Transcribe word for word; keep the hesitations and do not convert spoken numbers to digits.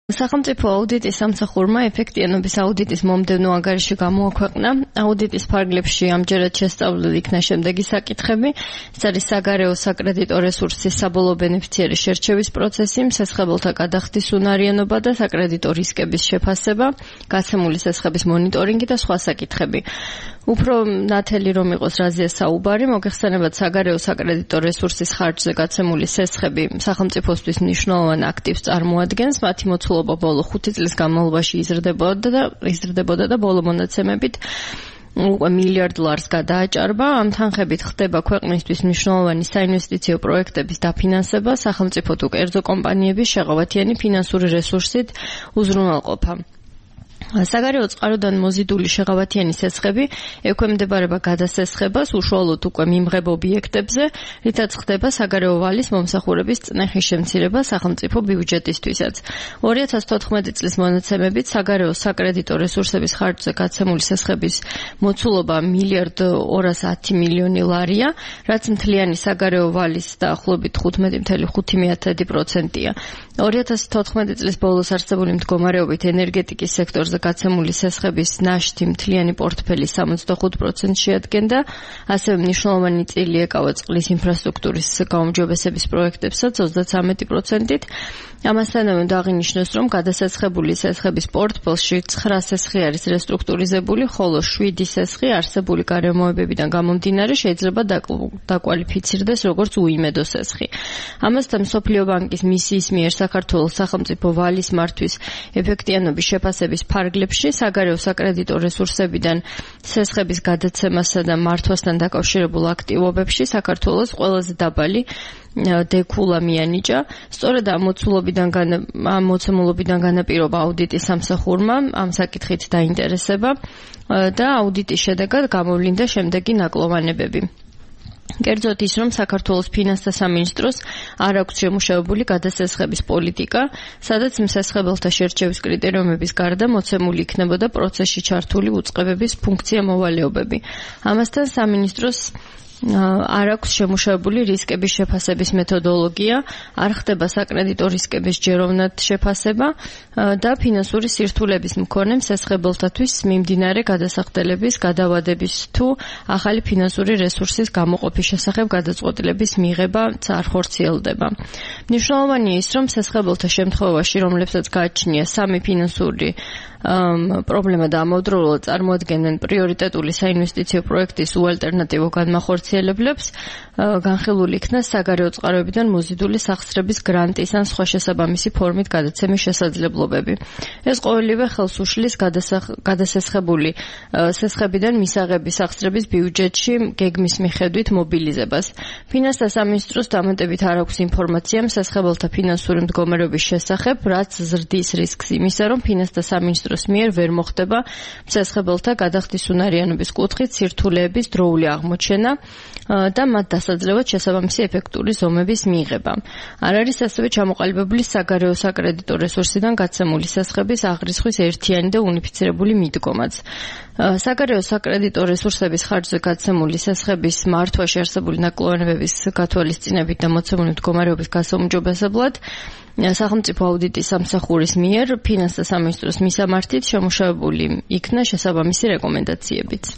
სახელმწიფო აუდიტის სამსახურმა ეფექტიანობის აუდიტის მომდევნო ანგარიში გამოაქვეყნა. აუდიტის ფარგლებში ამჯერად შესწავლილი იქნა შემდეგი საკითხები. ეს არის საგარეო საკრედიტო რესურსის საბოლოო ბენეფიციარის შერჩევის პროცესი, მსესხებელთა გადახდის უნარიანობა და საკრედიტო რისკების შეფასება, გაცემული სესხების მონიტორინგი და სხვა საკითხები. უფრო ნათელი რომ იყოს რაზეა საუბარი, მოგეხსენებათ საგარეო საკრედიტო რესურსის ხარჯზე გაცემული სესხები სახელმწიფოსთვის მნიშვნელოვან აქტივს წარმოადგენს, მათი მოცულობა ბოლო ხუთი წლის განმავლობაში იზრდებოდა და იზრდებოდა და ბოლო მონაცემებით უკვე მილიარდ დოლარს გადააჭარბა. ამ თანხებით ხდება ქვეყნისთვის მნიშვნელოვანი საინვესტიციო პროექტების დაფინანსება, სახელმწიფო თუ კერძო კომპანიების შეღავათიანი ფინანსური რესურსით უზრუნველყოფა. საგარეო წყაროდან მოზიდული შეღავათიანი სესხები ექვემდებარება გადასესხებას უშუალოდ უკვე მიმღებ ობიექტებზე, რითაც ხდება საგარეო ვალის მომსახურების წნეხის შემცირება სახელმწიფო ბიუჯეტისთვისაც. ორი ათას თოთხმეტი წლის მონაცემებით საგარეო საკრედიტო რესურსების ხარჯზე გაცემული სესხების მოცულობა მილიარდ ორას ათი მილიონი ლარია, რაც მთლიანი საგარეო ვალის დაახლოებით თხუთმეტი წუთი ხუთი პროცენტია. ორი ათას თოთხმეტი წლის ბოლოს არსებული მდგომარეობით ენერგეტიკის სექტორზე გაცემული სესხების ნაშთი მთლიანი პორტფელის სამოცდახუთ პროცენტს შეადგენდა, ასევე მნიშვნელოვანი წილი ეკავა წყლის ინფრასტრუქტურის გაუმჯობესების პროექტებსაც ოცდათვრამეტი პროცენტით. ამასთანავე უნდა აღინიშნოს, რომ გადასესხებული სესხების პორტფელში ცხრა სესხი არის რესტრუქტურიზებული, ხოლო შვიდი სესხი არსებული გარემოებებიდან გამომდინარე შეიძლება დაკვალიფიცირდეს როგორც უიმედო სესხი. ამასთან მსოფლიო ბანკის მისიის მიერ საქართველოს სახელმწიფო ვალის მართვის ეფექტიანობის შეფასების ფარგლებში საგარეო საკრედიტო რესურსებიდან სესხების გადაცემასა და მართვასთან დაკავშირებულ აქტივობებში საქართველოს ყველაზე დაბალი დექულა მიანიჭა. სწორედ ამ მოცულობიდან ამ მოცემულობიდან განაპირობა აუდიტის სამსახურმა ამ საკითხით დაინტერესება და აუდიტის შედეგად გამოვლინდა შემდეგი ნაკლოვანებები. კერძოდ ის, რომ საქართველოს ფინანსთა სამინისტროს არ აქვს შემუშავებული გადასესხების პოლიტიკა, სადაც მსესხებელთა შერჩევის კრიტერიუმების გარდა მოცემული იქნებოდა პროცესში ჩართული უწყებების ფუნქცია მოვალეობები. ამასთან სამინისტროს არ აქვს შემუშავებული რისკების შეფასების მეთოდოლოგია, არ ხდება საკრედიტო რისკების ჯეროვნად შეფასება და ფინანსური სირთულების მქონე მსესხებელთათვის მიმდინარე გადასახდელების, გადავადების თუ ახალი ფინანსური რესურსის გამოყოფის შესახებ გადაწყვეტილების მიღება არ ხორციელდება. მნიშვნელოვანია ის, რომ მსესხებელთა შემთხვევაში, რომლებსაც გააჩნია სამი ფინანსური პრობლემა და ამავდროულად წარმოადგენენ პრიორიტეტული საინვესტიციო პროექტის უალტერნატივო განმახორციელებლებს, განხილული იქნა საგარეო წყაროებიდან მოზიდული სახსრების გრანტის ან სხვა შესაბამისი ფორმით გადაცემის შესაძლებლობები. ეს ყოველივე ხელს უშლის გადასესხებული სესხებიდან მისაღები სახსრების ბიუჯეტში გეგმის მიხედვით მობილიზებას. ფინანსთა სამინისტროს დამატებით არ აქვს ინფორმაცია მსესხებელთა ფინანსური მდგომარეობის შესახებ, რაც ზრდის რისკს იმისა, რომ ფინანსთა სამინისტროს მიერ ვერ მოხდება მსესხებელთა გადახდის უნარიანობის კუთხით სირთულეების დროული აღმოჩენა და მათ დასაძლევად შესაბამისი ეფექტური ზომების მიღება. არ არის ასევე ჩამოყალიბებული საგარეო საკრედიტო რესურსიდან გაცემული სესხების აღრიცხვის ერთიანი და უნიფიცირებული მიდგომაც. საგარეო საკრედიტო რესურსების ხარჯზე გაცემული სესხების მართვაში არსებული ნაკლოვანებების გათვალისწინებით და მოცემული მდგომარეობის გასაუმჯობესებლად სახელმწიფო აუდიტის სამსახურის მიერ ფინანსთა სამინისტროს მისამართით შემუშავებული იქნა შესაბამისი რეკომენდაციებიც.